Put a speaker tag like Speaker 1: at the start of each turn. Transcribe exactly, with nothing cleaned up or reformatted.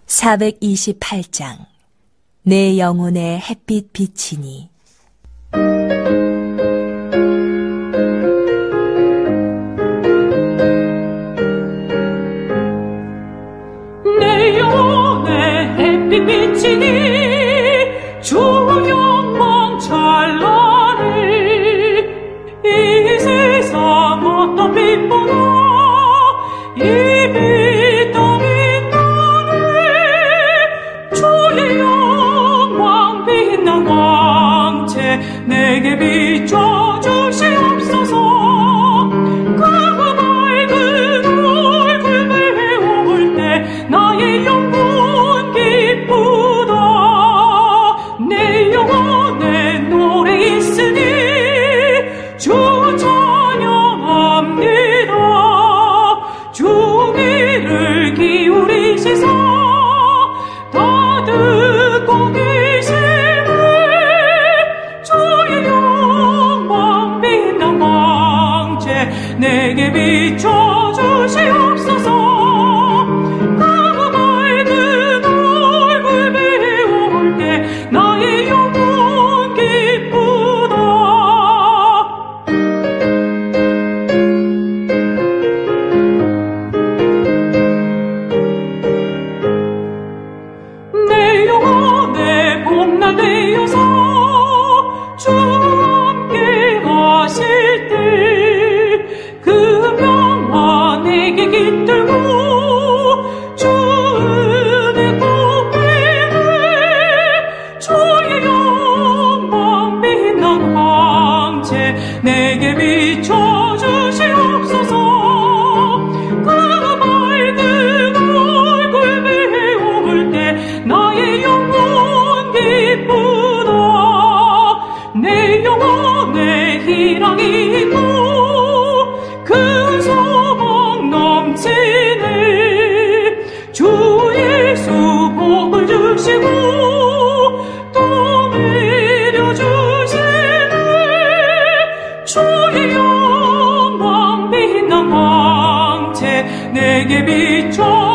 Speaker 1: 사백이십팔 장 내 영혼의 햇빛 비치니.
Speaker 2: 내 영혼의 햇빛 비치니 주 영광 찬란히 이 세상 어떤 빛보다 이 빛 더민 나를 주의 영광 빛난 왕채 내게 비춰주시옵소서. 그 밝은 얼굴 배울 때 나의 영혼 기쁘다. 내 영혼에 노래 있으니 주 찬양합니다. 주 귀를 기울이시사 다 듣고 계시네. 주의 영광 빛난 왕채 내게 비춰주시옵소서. 그 밝은 얼굴 배울 때 나의 영혼 기쁘다. 내 영혼의 봄날 되어서 주 함께 하실 때 그 평화 내게 깃들고 주 은혜 고백해. 주의 영광 빛난 왕채 내게 비춰주시옵소서. 그 밝은 얼굴 배울 때 나의 영혼 기쁘다. 내 영혼에 희랑이 있고 큰 소망 넘치네. 주 예수 복을 주시고 또 내려주시네. 주의 영광 빛난 왕채 내게 비춰